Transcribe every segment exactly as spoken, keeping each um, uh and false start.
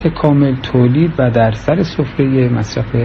کامل تولید و در سر سفره مصرف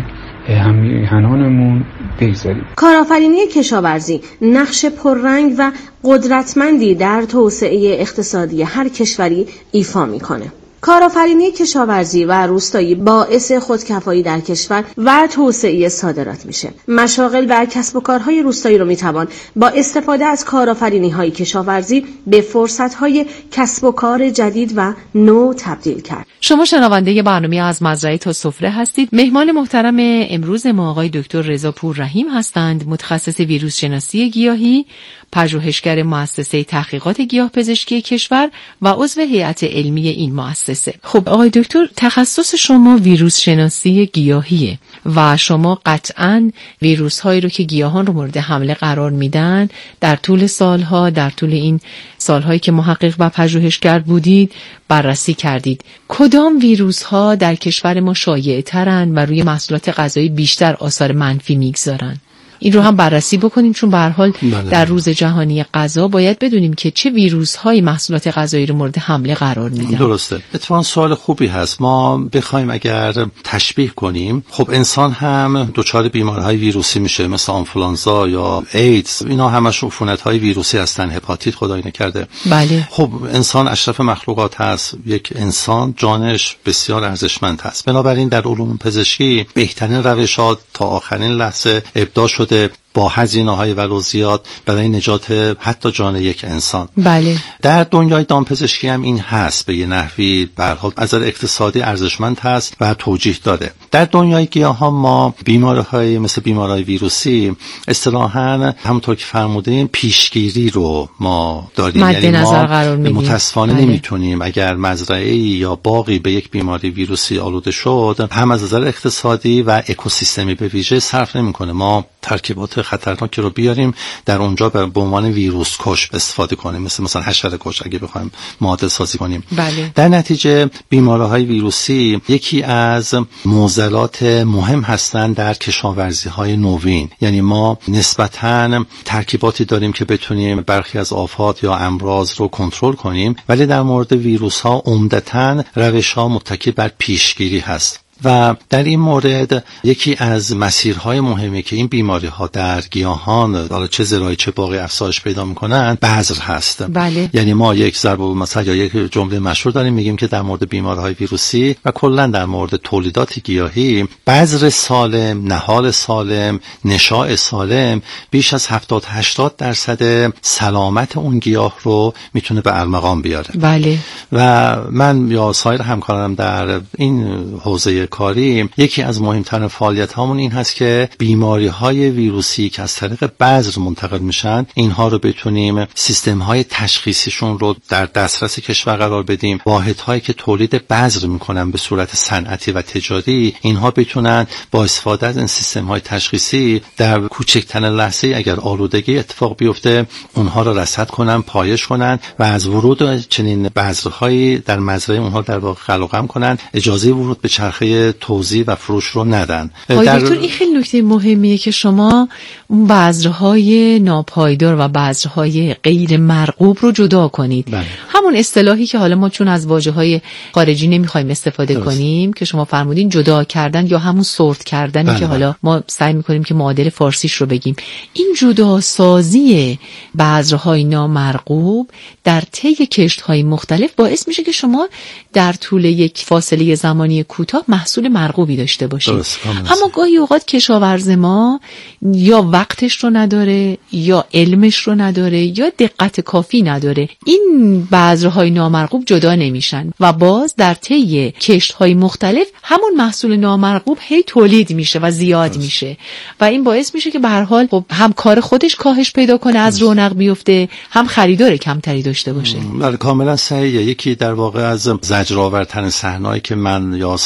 همیهنانمون بگذاریم. کارآفرینی کشاورزی نقش پررنگ و قدرتمندی در توسعه اقتصادی هر کشوری ایفا میکنه. کارآفرینی کشاورزی و روستایی باعث خودکفایی در کشور و توسعه صادرات میشه. مشاغل و کسب و کارهای روستایی رو میتوان با استفاده از کارآفرینی‌های کشاورزی به فرصت‌های کسب و کار جدید و نو تبدیل کرد. شما شنونده برنامه از مزرعه تا سفره هستید. مهمان محترم امروز ما آقای دکتر رضا پوررحیم هستند، متخصص ویروس شناسی گیاهی، پژوهشگر مؤسسه تحقیقات گیاهپزشکی کشور و عضو هیئت علمی این مؤسسه. خب آقای دکتر، تخصص شما ویروس شناسی گیاهیه و شما قطعاً ویروس هایی رو که گیاهان رو مورد حمله قرار میدن در طول سالها، در طول این سالهایی که محقق و پژوهشگر بودید بررسی کردید. کدام ویروس ها در کشور ما شایع ترن و روی محصولات غذایی بیشتر آثار منفی میگذارن؟ این رو هم بررسی بکنیم، چون به هر حال در روز جهانی غذا باید بدونیم که چه ویروس‌های محصولات غذایی رو مورد حمله قرار میدن. درسته. اتفاقاً سوال خوبی هست. ما بخوایم اگر تشبیه کنیم، خب انسان هم دچار بیماری‌های ویروسی میشه، مثل آنفولانزا یا ایدز. اینا همش عفونت‌های ویروسی هستن، هپاتیت خدای نکرده. بله. خب انسان اشرف مخلوقات هست. یک انسان جانش بسیار ارزشمند هست. بنابراین در علوم پزشکی بهترین روش‌ها تا آخرین لحظه ابداع شده با هزینه‌های ولو زیاد برای نجات حتی جان یک انسان. بله. در دنیای دامپزشکی هم این هست، به یه نحوی به هر حال از نظر اقتصادی ارزشمند هست و توجیه داره. در دنیای گیاهان ما بیماری‌های مثل بیماری‌های ویروسی اصطلاحاً همونطور که فرمودیم پیشگیری رو ما داریم، مد یعنی نظر ما قرار میدیم. متأسفانه بله. نمیتونیم اگر مزرعه‌ای یا باغی به یک بیماری ویروسی آلوده شد، هم از نظر اقتصادی و اکوسیستمی به ویژه صرف نمی‌کنه. ما ترکیبات خطرناکی رو بیاریم در اونجا به عنوان ویروس کش استفاده کنیم، مثل مثلا حشره کش اگه بخوایم معادل سازی کنیم. بله. در نتیجه بیماری‌های ویروسی یکی از معضلات مهم هستند در کشاورزی‌های نوین. یعنی ما نسبتاً ترکیباتی داریم که بتونیم برخی از آفات یا امراض رو کنترل کنیم، ولی در مورد ویروس‌ها عمدتاً روش‌ها متکی بر پیشگیری هست. و در این مورد یکی از مسیرهای مهمی که این بیماری ها در گیاهان، حالا چه زراعی چه باغی، افزایش پیدا میکنن بذر هست. بله. یعنی ما یک ضرب المثل یا یک جمله مشهور داریم، میگیم که در مورد بیماری‌های ویروسی و کلا در مورد تولیدات گیاهی، بذر سالم، نهال سالم، نشاء سالم بیش از هفتاد هشتاد درصد سلامت اون گیاه رو میتونه به ارمغان بیاره. بله. و من یا سایر همکارانم در این حوزه کاری یکی از مهمترین فعالیت هامون این هست که بیماری های ویروسی که از طریق بذر منتقل میشن، اینها رو بتونیم سیستم های تشخیصیشون رو در دسترس کشور قرار بدیم. واحد هایی که تولید بذر میکنن به صورت صنعتی و تجاری، اینها بتونن با استفاده از این سیستم های تشخیصی در کوچکترین لحظه اگر آلودگی اتفاق بیفته اونها رو رصد کنن، پایش کنن و از ورود چنین بذرهایی در مزرعه اونها در واقع قلقم کنن، اجازه ورود به چرخه توزیع و فروش رو ندن. در... دکتر این خیلی نکته مهمیه که شما اون بذرهای ناپایدار و بذرهای غیر مرغوب رو جدا کنید. بله. همون اصطلاحی که حالا ما چون از واژه‌های خارجی نمیخوایم استفاده درست. کنیم که شما فرمودین جدا کردن یا همون سورت کردنی بله. که حالا ما سعی میکنیم که معادل فارسیش رو بگیم. این جدا سازی بذرهای نامرغوب در طی کشت‌های مختلف باعث میشه که شما در طول یک فاصله زمانی کوتاه محصول مرغوبی داشته باشید. اما گاهی اوقات کشاورز ما یا وقتش رو نداره یا علمش رو نداره یا دقت کافی نداره، این بذرهای نامرغوب جدا نمیشن و باز در طی کشت‌های مختلف همون محصول نامرغوب هی تولید میشه و زیاد درست. میشه و این باعث میشه که به هر حال خب هم کار خودش کاهش پیدا کنه، از رونق بیفته، هم خریدار کمتری داشته باشه. بله کاملا صحیحه. یکی در واقع از زجرآورترین صحنه‌ای که من یا سایر همکاران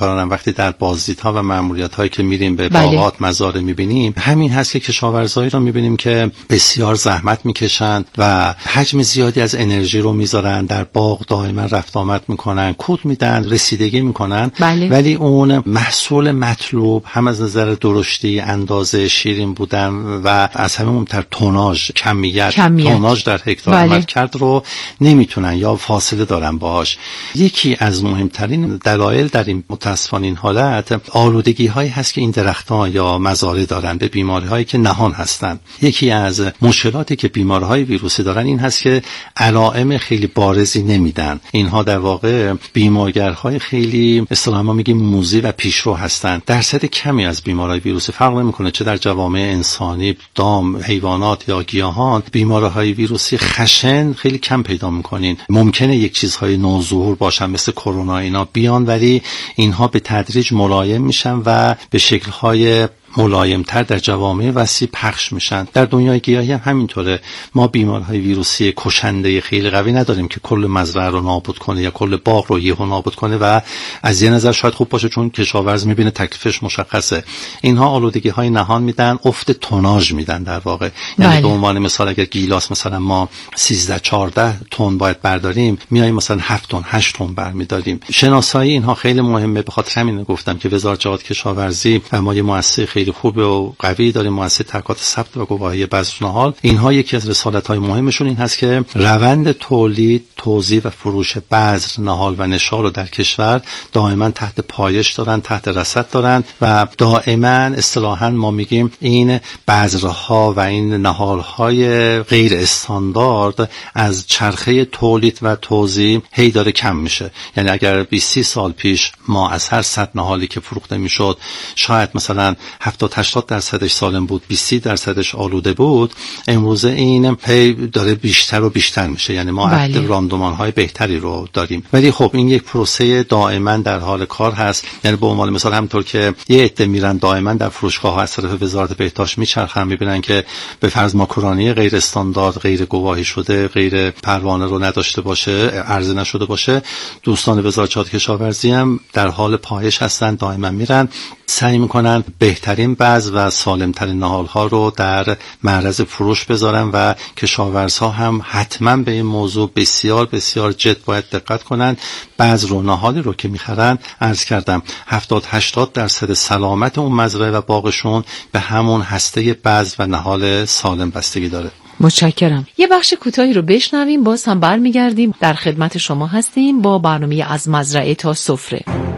همکارانم وقتی در بازدیدها و مأموریت‌هایی که میریم به باغات بله. مزارع میبینیم، همین هست که کشاورزایی رو میبینیم که بسیار زحمت میکشن و حجم زیادی از انرژی رو میذارن در باغ، دائما رفت آمد میکنن، کود میدن، رسیدگی میکنن بله. ولی اون محصول مطلوب هم از نظر درشتی، اندازه، شیرین بودن و از همه مهمتر توناژ، کمیت, کمیت. توناژ در هکتار بله. عمل کرد رو نمیتونن یا فاصله دارن باهاش. یکی از مهمترین دلایل در این متاسفانه این حالت آلودگی هایی هست که این درختان یا مزارع دارن به بیماری هایی که نهان هستن. یکی از مشکلاتی که بیماری های ویروسی دارن این هست که علائم خیلی بارزی نمیدن. اینها در واقع بیمارگرهای خیلی اصطلاحاً ما میگیم موذی و پیشرو هستن. درصد کمی از بیماری ویروسی فرق نمیکنه چه در جوامع انسانی، دام، حیوانات یا گیاهان. بیماری های ویروسی خشن خیلی کم پیدا میکنین. ممکنه یک چیزهای نوظهور باشن مثل کرونا اینا بیان، ولی اینها به تدریج ملایم میشن و به شکل‌های ملایم‌تر در جوامع وسیع پخش میشن. در دنیای گیاهی هم همینطوره. ما بیمارهای ویروسی کشنده خیلی قوی نداریم که کل مزرعه رو نابود کنه یا کل باغ رو یهو نابود کنه و از یه نظر شاید خوب باشه چون کشاورز میبینه تکلیفش مشخصه. اینها آلودگی‌های نهان میدن، افت توناژ میدن در واقع. یعنی به عنوان مثال اگر گیلاس مثلا ما سیزده چهارده تن باید برداریم، میایم مثلا هفت تن هشت تن برمی‌داریم. شناسایی اینها خیلی مهمه. به خاطر همین گفتم که وزارت جهاد کشاورزی و ما یه مؤسسه خیلی خوب و قوی داریم، مؤسسه تحقیقات ثبت و گواهی بذر نهال. اینها یکی از رسالت‌های مهمشون این هست که روند تولید، توزیع و فروش بذر، نهال و نشال رو در کشور دائما تحت پایش دارن، تحت رصد دارن و دائما اصطلاحاً ما میگیم این بذرها و این نهال‌های غیر استاندارد از چرخه تولید و توزیع هی داره کم میشه. یعنی اگر بیست سال پیش ما از هر صد نهالی که فروخته میشد شاید مثلا هفتاد هشتاد درصدش سالم بود، بیست درصدش آلوده بود، امروزه این هی داره بیشتر و بیشتر میشه. یعنی ما بله. راندمان های بهتری رو داریم. ولی خب این یک پروسه دائما در حال کار هست. یعنی به عنوان مثال همونطور که یه عده میرن دائما در فروشگاه ها از طرف وزارت بهداشت میچرخن، میبینن که به فرض ماکارونی غیر استاندارد، غیر گواهی شده، غیر پروانه رو نداشته باشه، عرضه نشده باشه، دوستان وزارت جهاد کشاورزی هم در حال پایش هستن، دائما میرن سعی میکنن بهترین بذر و سالمترین نهال‌ها رو در معرض فروش بذارن و کشاورزها هم حتما به این موضوع بسیار بسیار جد باید دقت کنن. بذر و نهالی رو که میخرن، عرض کردم هفتاد هشتاد درصد سلامت اون مزرعه و باغشون به همون هسته بذر و نهال سالم بستگی داره. متشکرم. یه بخش کوتاهی رو بشنویم، باز هم برمیگردیم. در خدمت شما هستیم با برنامه از مزرعه تا سفره.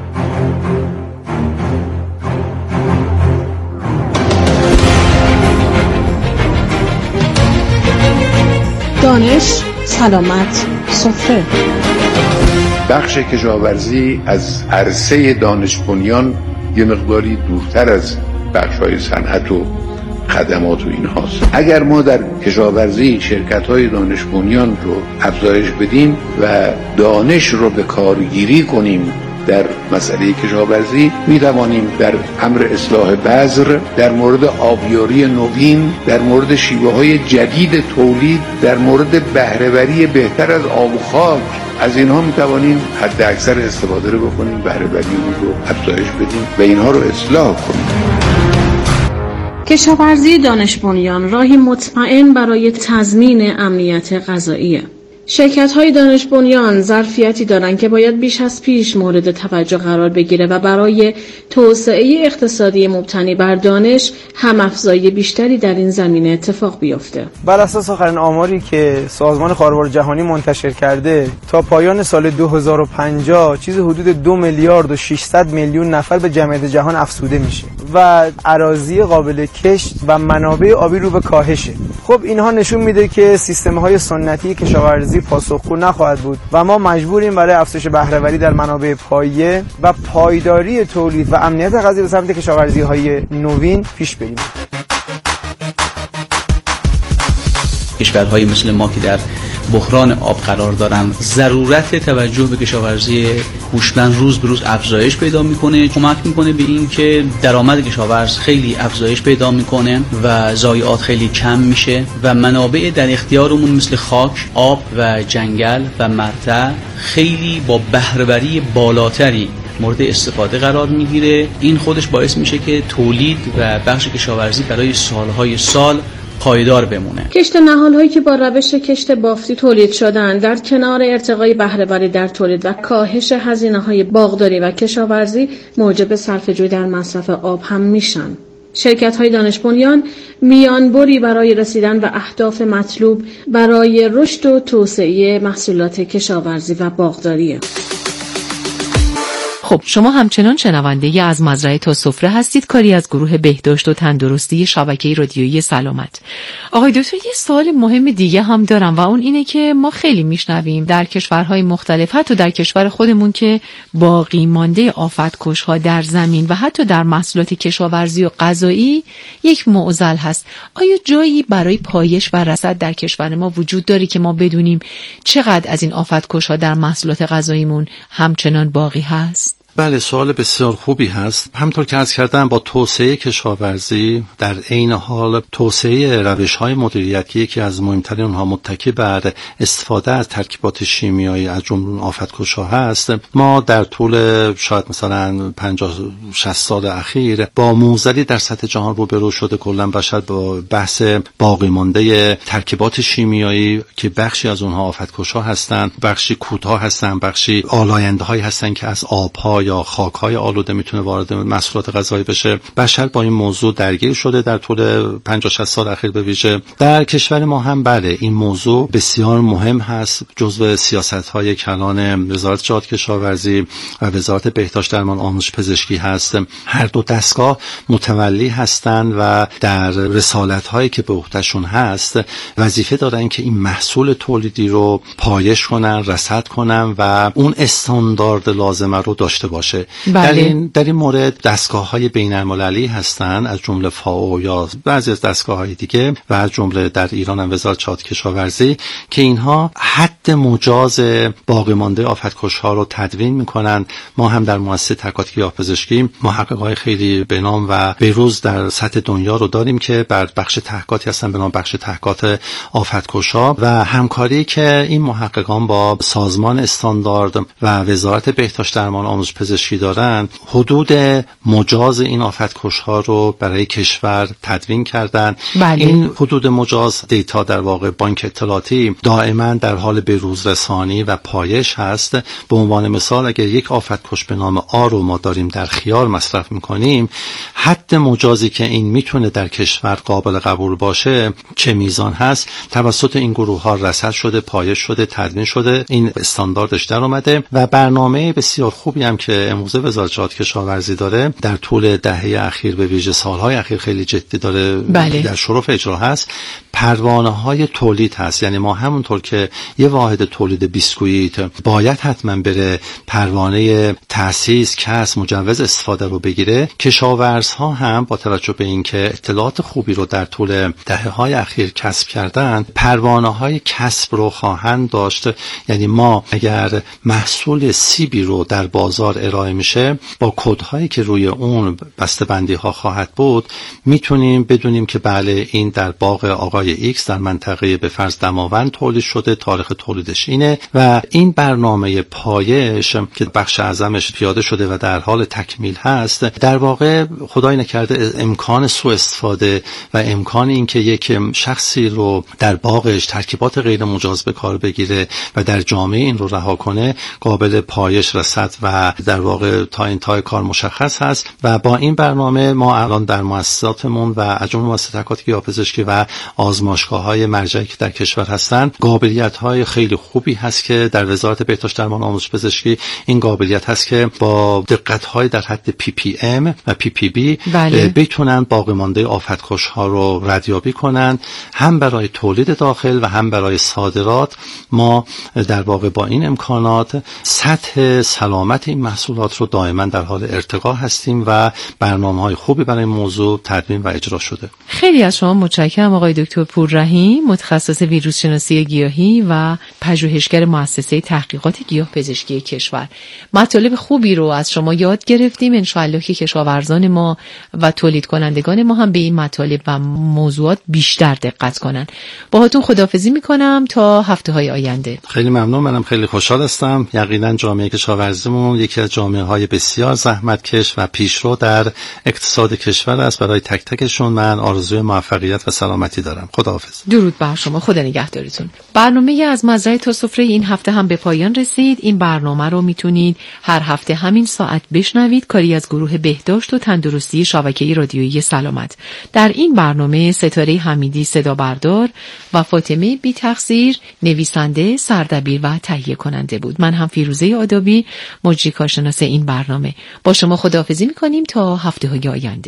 دانش، سلامت، سفره. بخش کشاورزی از عرصه دانش بنیان یه مقداری دورتر از بخش‌های صنعت و خدمات و اینهاست. اگر ما در کشاورزی شرکت‌های دانش بنیان رو افزایش بدیم و دانش رو به کارگیری کنیم در مسئله کشاورزی، می توانیم در امر اصلاح بذر، در مورد آبیاری نوین، در مورد شیوه‌های جدید تولید، در مورد بهره‌وری بهتر از آب و خاک، از اینها می توانیم حد اکثر استفاده رو بکنیم، بهره‌وری اون رو افزایش بدیم و اینها رو اصلاح کنیم. کشاورزی دانش بنیان راهی مطمئن برای تضمین امنیت غذاییه. شرکت‌های دانش بنیان ظرفیتی دارند که باید بیش از پیش مورد توجه قرار بگیره و برای توسعه اقتصادی مبتنی بر دانش هم افزایی بیشتری در این زمینه اتفاق بیفته. بر اساس آخرین آماری که سازمان خاروبار جهانی منتشر کرده، تا پایان سال دو هزار و پنجاه چیز حدود دو میلیارد و ششصد میلیون نفر به جمعیت جهان افزوده میشه و اراضی قابل کشت و منابع آبی رو به کاهشه. خب اینها نشون میده که سیستم‌های سنتی کشاورزی پاسخگو نخواهد بود و ما مجبوریم برای افزایش بهره‌وری در منابع پایه و پایداری تولید و امنیت غذایی به سمت کشاورزی‌های نوین پیش بریم. کشورهای مثل ما که در بحران آب قرار دارن، ضرورت توجه به کشاورزی هوشمند روز به روز افزایش پیدا میکنه، کمک میکنه به این که درآمد کشاورز خیلی افزایش پیدا میکنه و ضایعات خیلی کم میشه و منابع در اختیارمون مثل خاک، آب و جنگل و مرتع خیلی با بهره‌وری بالاتری مورد استفاده قرار میگیره. این خودش باعث میشه که تولید و بخش کشاورزی برای سالهای سال پایدار بمونه. کشت نهال‌هایی که با روش کشت بافتی تولید شدن در کنار ارتقای بهره‌وری در تولید و کاهش هزینه‌های باغداری و کشاورزی موجب صرفه‌جویی در مصرف آب هم میشن. شرکت‌های دانش بنیان میانبری برای رسیدن به اهداف مطلوب برای رشد و توسعه محصولات کشاورزی و باغداریه. خب شما همچنان شنونده از مزرعه تا سفره هستید، کاری از گروه بهداشت و تندرستی شبکه رادیویی سلامت. آقای دکتر یه سوال مهم دیگه هم دارم و اون اینه که ما خیلی میشنویم در کشورهای مختلف، حتی در کشور خودمون، که باقی مانده آفتکش‌ها در زمین و حتی در محصولات کشاورزی و غذایی یک معضل هست. آیا جایی برای پایش و رصد در کشور ما وجود داره که ما بدونیم چقدر از این آفتکش‌ها در محصولات غذاییمون همچنان باقی هست؟ بله، سوال بسیار خوبی هست. همطور که عرض کردم با توسعه کشاورزی در عین حال توسعه روش‌های مدیریت که یکی از مهمترین اونها متکی بر استفاده از ترکیبات شیمیایی از جمله آفتکش‌ها هست، ما در طول شاید مثلا پنجاه شصت سال اخیر با معضلی در سطح جهان روبرو شده. کلا بشر با بحث باقی مانده ترکیبات شیمیایی که بخشی از اونها آفتکش‌ها هستند، بخشی کودها هستند، بخشی آلاینده‌هایی هستند که از آب‌ها یا خاک‌های آلوده میتونه وارد محصولات غذایی بشه. بشر با این موضوع درگیر شده در طول پنجاه شصت سال اخیر. به ویژه در کشور ما هم بله این موضوع بسیار مهم هست، جزو سیاست‌های کلان وزارت زراعت کشاورزی و وزارت بهداشت درمان آموزش پزشکی هست. هر دو دستگاه متولی هستند و در رسالت‌هایی که به عهدهشون هست وظیفه دارن که این محصول تولیدی رو پایش کنن، رصد کنن و اون استاندارد لازمه رو داشته باشه. بله. در این در این مورد دستگاه‌های بین‌المللی هستند از جمله فاو یا بعضی از دستگاه‌های دیگه و از جمله در ایران هم وزارت زراعت کشاورزی که اینها حد مجاز باقی مانده آفتکش‌ها رو تدوین می‌کنن. ما هم در مؤسسه تحقیقات گیاه‌پزشکی محققای خیلی به نام و به‌روز در سطح دنیا رو داریم که بر بخش تحقیقاتی هستن به نام بخش تحقیقات آفتکش‌ها و همکاری که این محققان با سازمان استاندارد و وزارت بهداشت درمان آموزش پزشکی دارن حدود مجاز این آفتکش‌ها رو برای کشور تدوین کردن. بله. این حدود مجاز دیتا در واقع بانک اطلاعاتی دائما در حال بروز رسانی و پایش هست. به عنوان مثال اگر یک آفتکش به نام آ رو ما داریم در خیار مصرف میکنیم، حد مجازی که این میتونه در کشور قابل قبول باشه چه میزان هست توسط این گروه ها رصد شده، پایش شده، تدوین شده، این استانداردش در اومده و برنامه بسیار خوبی هم که امروزه وزارت زراعت کشاورزی داره در طول دهه اخیر به ویژه سالهای اخیر خیلی جدی داره بله. در شرف اجرا هست. پروانه های تولید هست، یعنی ما همونطور که یه واحد تولید بیسکویت باید حتما بره پروانه تأسیس، کسب، مجوز استفاده رو بگیره، کشاورزها هم با توجه به اینکه اطلاعات خوبی رو در طول دهه های اخیر کسب کردن پروانه های کسب رو خواهند داشت. یعنی ما اگر محصول سیبی رو در بازار ارائه میشه با کدهایی که روی اون بسته‌بندی ها خواهد بود میتونیم بدونیم که بله این در باغ آقای ایکس در منطقه به فرض دماوند تولید شده، تاریخ تولیدش اینه و این برنامه پایش که بخش اعظمش پیاده شده و در حال تکمیل هست در واقع خدای نکرده امکان سوء استفاده و امکان این که یک شخصی رو در باغش ترکیبات غیر مجاز به کار بگیره و در جامعه این رو رها کنه قابل پایش، رصد و در واقع تا انتهای کار مشخص هست. و با این برنامه ما الان در مؤسساتمون و از جمله مؤسسه تحقیقات گیاه‌پزشکی و آزمایشگاه‌های مرجعی که در کشور هستن قابلیت‌های خیلی خوبی هست که در وزارت بهداشت درمان آموزش پزشکی این قابلیت هست که با دقت‌های در حد پی پی ام و پی پی بی بله. بتونن باقی مانده آفتکش‌ها رو ردیابی کنن، هم برای تولید داخل و هم برای صادرات. ما در واقع با این امکانات سطح سلامت این محصولات رو دائما در حال ارتقا هستیم و برنامه‌های خوبی برای موضوع تدوین و اجرا شده. خیلی از شما متشکرم آقای دکتر پوررحیم، متخصص ویروس شناسی گیاهی و پژوهشگر مؤسسه تحقیقات گیاه‌پزشکی کشور. مطالب خوبی رو از شما یاد گرفتیم. ان شاءالله که کشاورزان ما و تولید کنندگان ما هم به این مطالب و موضوعات بیشتر دقت کنن. باهاتون خداحافظی میکنم تا هفته‌های آینده. خیلی ممنون، منم خیلی خوشحال هستم. یقینا جامعه کشاورزیمون یکی از جامعه های بسیار زحمتکش و پیشرو در اقتصاد کشور است. برای تک تکشون من آرزوی موفقیت و سلامتی دارم. خداحافظ. درود بر شما. خدا نگهدارتون. برنامه از مزرعه تا سفره این هفته هم به پایان رسید. این برنامه رو میتونید هر هفته همین ساعت بشنوید. کاری از گروه بهداشت و تندرستی شبکه رادیویی سلامت. در این برنامه ستاره حمیدی صدا بردار و فاطمه بی تقصیر نویسنده، سردبیر و تهیه کننده بود. من هم فیروزه آدابی مجری کارشناس این برنامه با شما خداحافظی میکنیم تا هفته های آینده.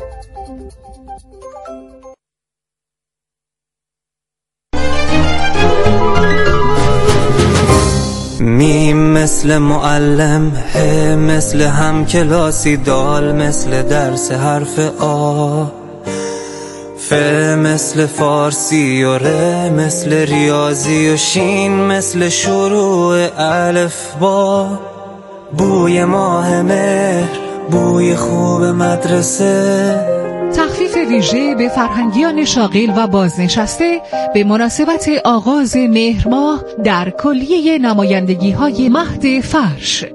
میم مثل معلم، ه مثل همکلاسی، دال مثل درس حرف آ، ف مثل فارسی و ر مثل ریاضی و شین مثل شروع الف با، بوی ماه مهر، بوی خوب مدرسه. تخفیف ویژه به فرهنگیان شاغل و بازنشسته به مناسبت آغاز مهر ماه در کلیه نمایندگی های مهد فرش.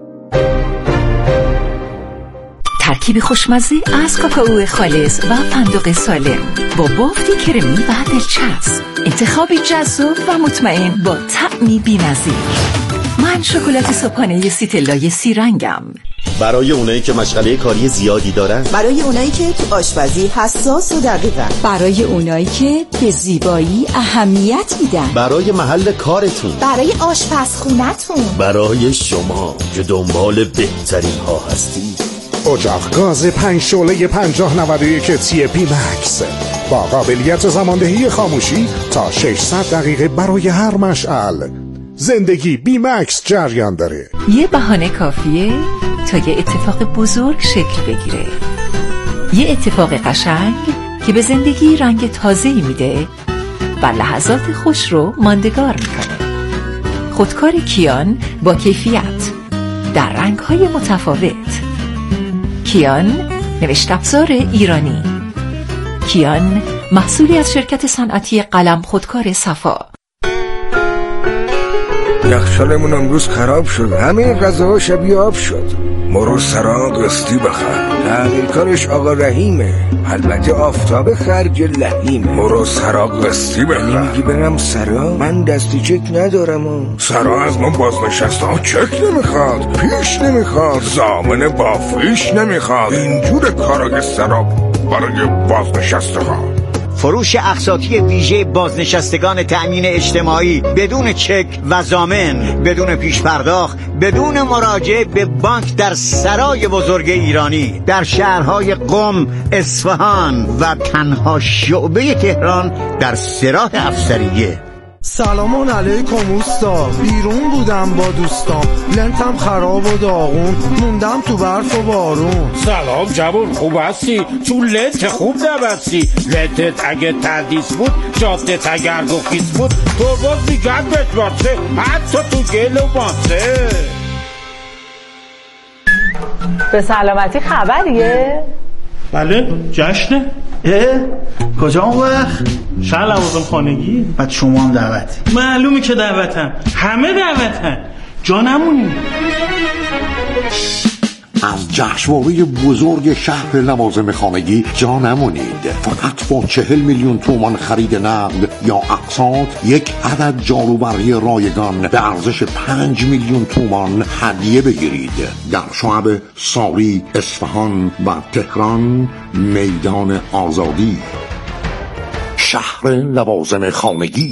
ترکیب خوشمزه از کاکائو خالص و فندق سالم با بافتی کرمی و دلچسب، انتخابی جذاب و مطمئن با طعمی بی‌نظیر. من شکلات صبحانه سیتلای سی رنگم. برای اونایی که مشغله کاری زیادی دارن، برای اونایی که تو آشپزی حساس و دقیقن، برای اونایی که به زیبایی اهمیت میدن، برای محل کارتون، برای آشپزخونتون، برای شما که دنبال بهترین ها هستید. اجاق گاز پنج شعله پنجاه نود و یک تی پی مکس با قابلیت زماندهی خاموشی تا ششصد دقیقه برای هر مشعل. زندگی بی مکس جریان داره. یه بهانه کافیه تا یه اتفاق بزرگ شکل بگیره. یه اتفاق قشنگ که به زندگی رنگ تازه‌ای میده و لحظات خوش رو ماندگار میکنه. خودکار کیان با کیفیت در رنگ‌های متفاوت. کیان نوشت افزار ایرانی. کیان محصولی از شرکت صنعتی قلم خودکار صفا. یخچالمون امروز خراب شد، همه غذاها شبیه آب شد. مرو سراغ قسطی بخر، تعمیرکارش آقا رحیمه، البته آفتاب خرج لحیمه. مرو سراغ قسطی بخر. میگی برم سراغ؟ من دستی چک ندارم و سراغ از ما بازنشسته ها چک نمیخواد، پیش نمیخواد، ضامن بافیش نمیخواد. اینجور کارای سراغ برای بازنشسته ها. فروش اقساطی ویژه بازنشستگان تأمین اجتماعی بدون چک و ضامن، بدون پیش پرداخت، بدون مراجعه به بانک در سرای بزرگ ایرانی در شهرهای قم، اصفهان و تنها شعبه تهران در سراح افسریه. سلام علیکم اوستا، بیرون بودم با دوستام، لنتم خراب و داغون، موندم تو برف و بارون. سلام جوون، خوب هستی؟ تو لنت خوب نبستی. لنتت اگه تردیس بود، جادت اگر گخیز بود، ترباز میگن بتبارسه، حتی تو گل و ماسه. به سلامتی خبریه؟ بله، جشنه. اه؟ کجا اون وقت؟ شهر لوازم خانگی. بعد شما هم دعوتی؟ معلومه که دعوتم، همه دعوتن، جا نمونی. از جشنواره بزرگ شهر لوازم خانگی جا نمونید. فقط با چهل میلیون تومان خرید نقد یا اقساط یک عدد جاروبرقی رایگان به ارزش پنج میلیون تومان هدیه بگیرید. در شعب ساری، اصفهان و تهران، میدان آزادی. شهر لوازم خانگی.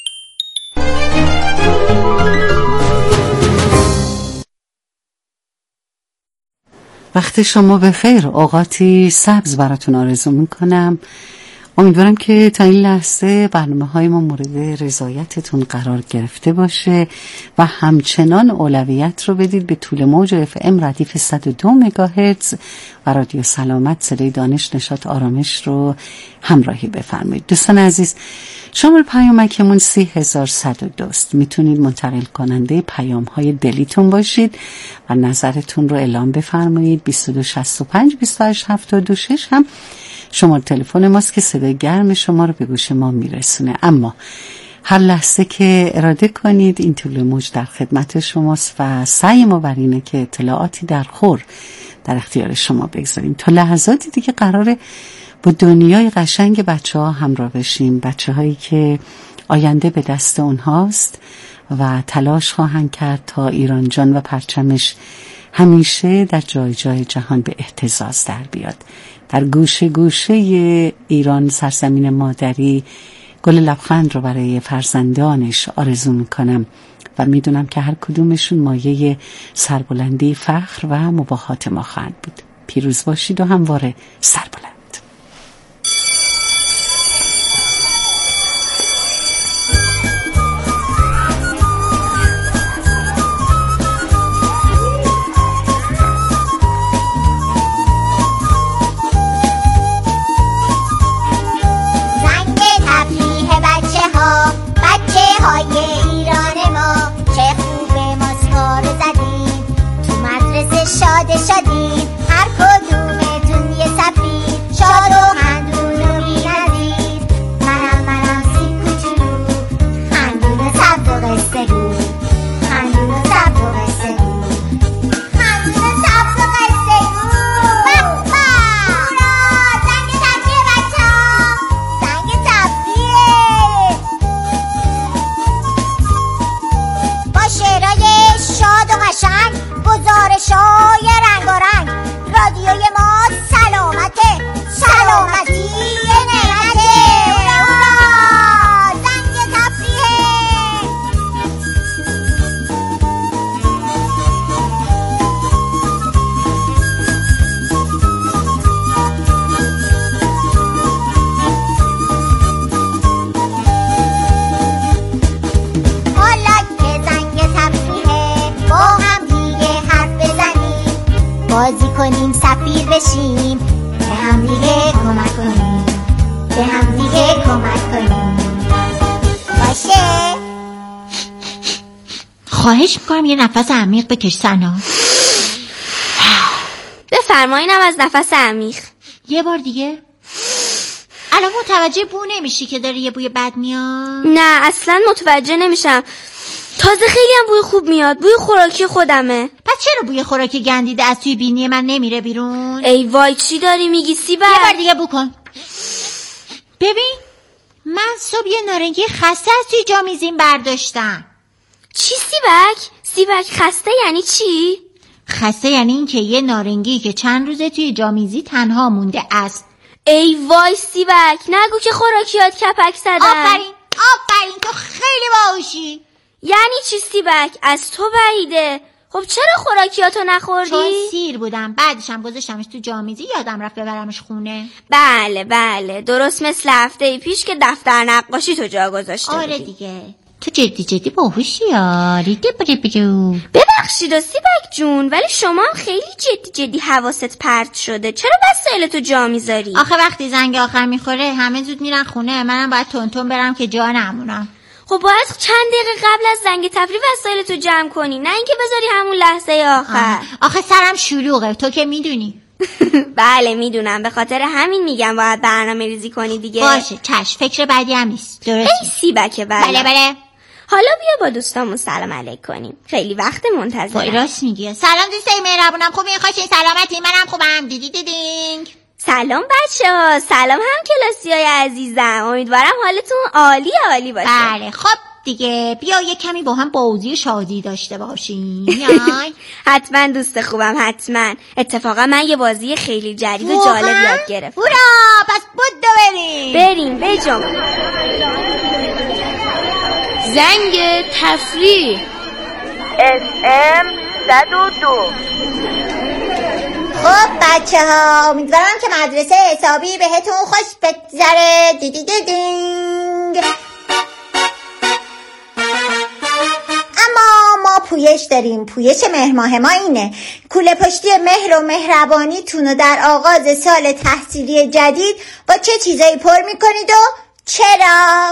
وقت شما بخیر، اوقاتی سبز براتون آرزو میکنم. امیدوارم که تا این لحظه برنامه های ما مورد رضایتتون قرار گرفته باشه و همچنان اولویت رو بدید به طول موج اف ام ردیف صد و دو مگاهرتز و رادیو سلامت صدای دانش، نشاط، آرامش رو همراهی بفرمایید. دوستان عزیز، شماره پیامکمون سی هزار صد و دو است. میتونید منتقل کننده پیام های دلیتون باشید و نظرتون رو اعلام بفرمایید. بیست و دو شصت و پنج بیست و هشت هفتاد و شش هم شماره تلفن ماست که صدای گرم شما رو به گوش ما میرسونه. اما هر لحظه که اراده کنید این طول موج در خدمت شماست و سعی ما بر اینه که اطلاعاتی در خور در اختیار شما بگذاریم. تا لحظاتی دیگه قراره با دنیای قشنگ بچه ها همراه بشیم، بچه هایی که آینده به دست اونهاست و تلاش خواهند کرد تا ایران جان و پرچمش همیشه در جای جای جهان به اهتزاز در بیاد. در گوشه گوشه ایران، سرزمین مادری، گل لبخند رو برای فرزندانش آرزو میکنم و میدونم که هر کدومشون مایه سربلندی، فخر و مباهات ما خواهند بود. پیروز باشید و همواره سربلند. شاد شدید هر کدومتون یه سفید شاد و هندون و بی نظیر منم منم سی کوچولو هندون سبز و قصه گو هندون سبز و قصه گو هندون سبز و قصه گو بابا هورا زنگ تفریه بچه ها زنگ تفریه با شعرهای شاد و قشنگ گزارشای رنگارنگ رادیوی ما سلامته سلامتی نعمته هورا زنگ تفریحه حالا که زنگ تفریحه با هم بازی کنیم، سفیر بشیم، به هم دیگه کمک کنیم، به هم دیگه کمک کنیم. باشه؟ خواهش میکنم یه نفس عمیق بکش سنا. بفرمایینم از نفس عمیق. یه بار دیگه. الان متوجه بو نمیشی که داره یه بوی بد میاد؟ نه اصلا متوجه نمیشم. تازه خیلی هم بوی خوب میاد. بوی خوراکی خودمه. پس چرا بوی خوراکی گندیده از توی بینی من نمیره بیرون؟ ای وای چی داری میگی سیبک؟ یه بار دیگه بو کن. ببین من صبح یه نارنگی خسته از توی جامیزیم برداشتم. چی سیبک؟ سیبک خسته یعنی چی؟ خسته یعنی این که یه نارنگی که چند روزه توی جامیزی تنها مونده است. ای وای سیبک نگو که خوراکیات کپک زدن. آفرین آفرین تو خیلی باهوشی. یعنی چی سیبک؟ از تو بعیده. خب چرا خوراکیاتو نخوردی؟ چون سیر بودم، بعدشم گذاشتمش تو جامیزی، یادم رفت ببرمش خونه. بله بله درست مثل هفته پیش که دفتر نقاشی تو جا گذاشته بودی. آره دیگه تو جدی جدی باهوشی یاری. ببخشید سیبک جون ولی شما هم خیلی جدی جدی حواست پرت شده. چرا وسایل تو جا میذاری؟ آخه وقتی زنگ آخر میخوره همه زود میرن خونه، منم باید تون تون برم که جا نمونم. خب باید چند دقیقه قبل از زنگ تفریح وسایل تو جمع کنی، نه اینکه بذاری همون لحظه آخر. آخه سرم شلوغه تو که میدونی. بله میدونم، به خاطر همین میگم باید برنامه ریزی کنی دیگه. باشه چشم، فکر بعدی هم نیست. درست ای سیبک بله. بله بله. حالا بیا با دوستامون سلام علیک کنیم. خیلی وقت منتظرم. وای راست میگی. سلام دوستای مهربونم، خوبین؟ خوشین؟ سلامتی؟ منم خوبم. دیدی دیدینگ. سلام بچه ها. سلام هم کلاسی های عزیزم. امیدوارم حالتون عالی عالی باشه. بله خب دیگه بیا یه کمی با هم بازی شادی داشته باشیم. حتما دوست خوبم حتما. اتفاقا من یه بازی خیلی جدید و جالب یاد گرفتم. هورا پس بودو بریم بریم بجم. زنگ تفریح اس ام صد و دو. خب بچه ها امیدوارم که مدرسه حسابی بهتون خوش بگذره. دیدی دیدینگ. اما ما پویش داریم. پویش مهر ماه ما اینه کوله پشتی مهر و مهربانی تونو در آغاز سال تحصیلی جدید با چه چیزایی پر میکنید و چرا؟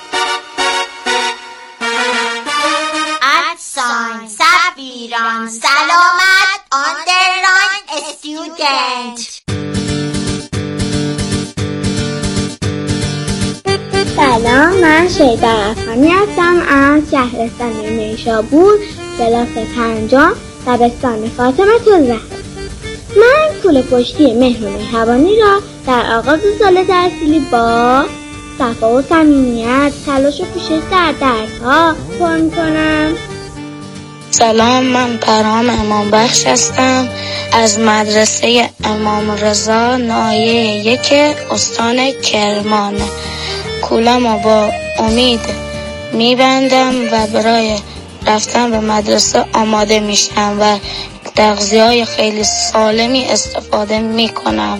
ادساین سفیران سلامت آندرلاین استودنت. سلام، من شیدا افغانی هستم از شهرستان نیشابور، کلاس پنجم، دبستان فاطمه الزهرا. من کوله پشتی مهر و مهربانی را در آغاز سال تحصیلی با صفا و صمیمیت، تلاش و کوشش در درس‌ها پر می‌کنم. سلام، من پرهام امام بخش هستم از مدرسه امام رضا ناحیه یک استان کرمان. کولمو با امید میبندم و برای رفتن به مدرسه آماده میشم و تغذیه‌های خیلی سالمی استفاده میکنم.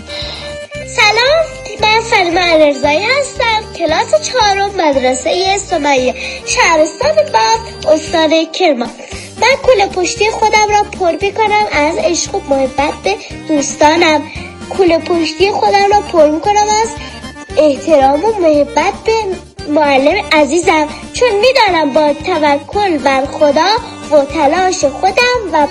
سلام، من سلمى رضایی هستم، کلاس چهارم، مدرسه سمیه، شهرستان باز، استان کرمان. من کوله پشتی خودم را پر میکنم از عشق و محبت به دوستانم. کوله پشتی خودم را پر میکنم از احترام و محبت به معلم عزیزم، چون میدانم با توکل بر خدا و تلاش خودم و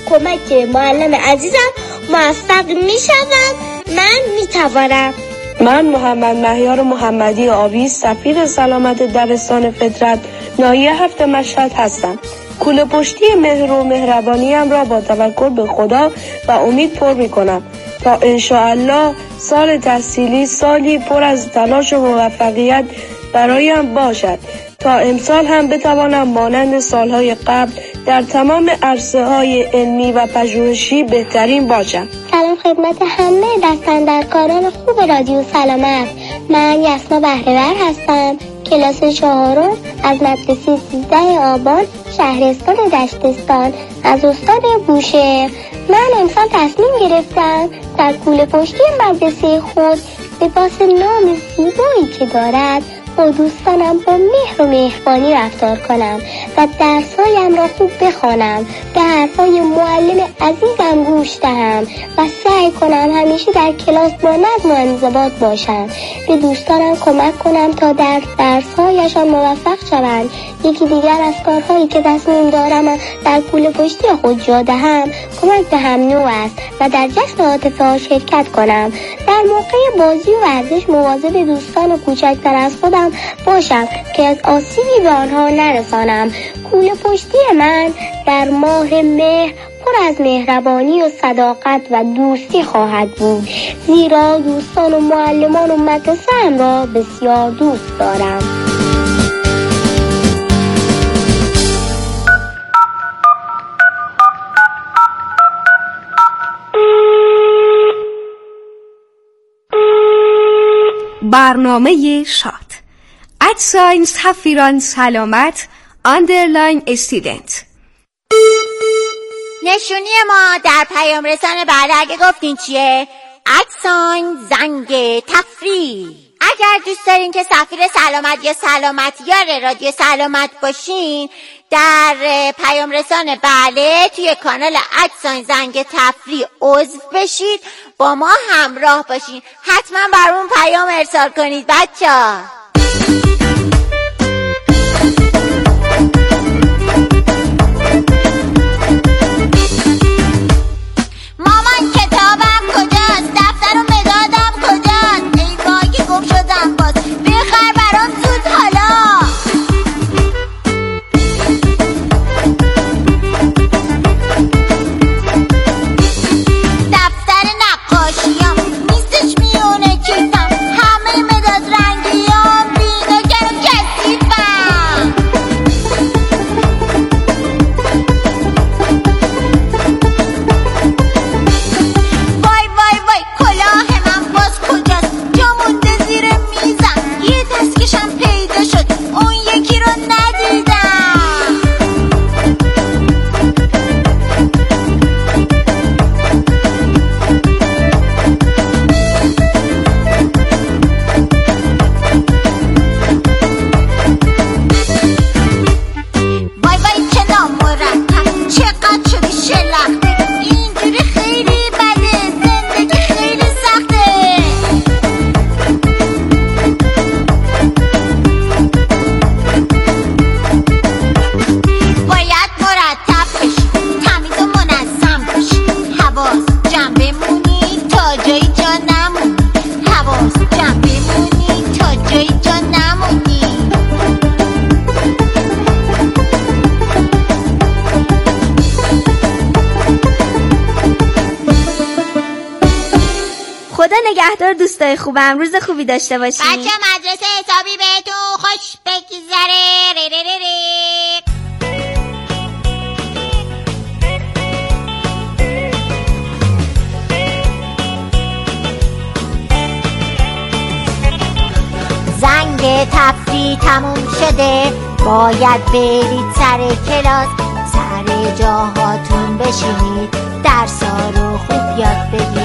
کمک معلم عزیزم موفق میشوم. من میتوانم. من محمد مهیار محمدی آبی، سفیر سلامت دبستان فطرت ناحیه هفت مشهد هستم. کوله پشتی مهر و مهربانیم را با توکل به خدا و امید پر می کنم تا انشاءالله سال تحصیلی سالی پر از تلاش و موفقیت برایم باشد، تا امسال هم بتوانم مانند سالهای قبل در تمام عرصه های علمی و پژوهشی بهترین باشم. سلام خدمت همه دستاندرکاران خوب رادیو سلامت. من یسنا بهره‌ور هستم، کلاس چهارم از مدرسه سیزده آبان، شهرستان دشتستان، از استان بوشهر. من امسال تصمیم گرفتم در کوله پشتی مدرسه خود لباس نام زیبایی که دارد با دوستانم با مهر و مهربانی رفتار کنم و درسهایم را خوب بخوانم، به حرفهای معلم عزیزم گوش دهم و سعی کنم همیشه در کلاس با نظم و انضباط باشم. به دوستانم کمک کنم تا در درسهایشان موفق شوند. یکی دیگر از کارهایی که تصمیم دارم در کوله پشتی خود جا دهم کمک به هم نوع است و در جشن عاطفه ها شرکت کنم. در موقع بازی و ورزش مواظب دوستان و کوچکتر از خودم باشم که از آسیبی به آنها نرسانم. کوله پشتی من در ماه مهر پر از مهربانی و صداقت و دوستی خواهد بود، زیرا دوستان و معلمان و مدرسه‌ام را بسیار دوست دارم. برنامه شاد ادساین سفیران سلامت اندرلاین استودنت. نشونی ما در پیام رسان بعد اگه گفتین چیه؟ ادساین زنگ تفریح. اگر دوست دارین که سفیر سلامت یا سلامتیار رادیو سلامت باشین، در پیام رسان بله توی کانال ادساین زنگ تفریح عضو بشید، با ما همراه باشین. حتما برامون پیام ارسال کنید بچه‌ها. مامان کتابم کجاست؟ دفتر و مدادم کجاست؟ ای وای که گم شدم باز، بخر برام زود حالا. دفتر نقاشیام نیستش میونه کیفم، همه مداد رنگیام بی‌نگر و کثیفم. وای وای وای کلاه من باز کجاست؟ جا مونده زیر میزم، یه دستکشم پیدا شد، اون یکی رو ندیدم. وای وای چه نامرتب، چقدر شدی شلخته، اینجوری خیلی بده، زندگی خیلی سخته. باید مرتب بشی، تمیز و منظم باشی، حواس جمع بمونی تا جایی جا نمونی، حواس جمع بمونی تا جایی جا نمونی. خدا نگهدار دوستای خوبم. روز خوبی داشته باشین. بچه مدرسه حسابی بهتون خوش بگذره. ری ری ری ری. زنگ تفریح تموم شده، باید برید سر کلاس. سر جاهاتون بشینید، درسا رو خوب یاد بگیرید.